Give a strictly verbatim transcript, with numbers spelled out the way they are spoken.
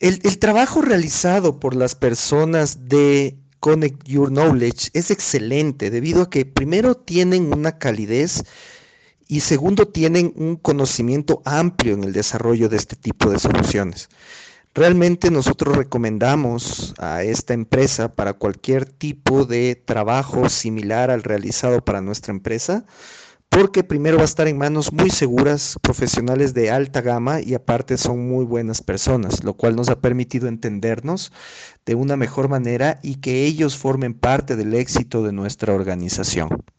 El, el trabajo realizado por las personas de Connect Your Knowledge es excelente debido a que primero tienen una calidez y segundo tienen un conocimiento amplio en el desarrollo de este tipo de soluciones. Realmente nosotros recomendamos a esta empresa para cualquier tipo de trabajo similar al realizado para nuestra empresa, porque primero va a estar en manos muy seguras, profesionales de alta gama y aparte son muy buenas personas, lo cual nos ha permitido entendernos de una mejor manera y que ellos formen parte del éxito de nuestra organización.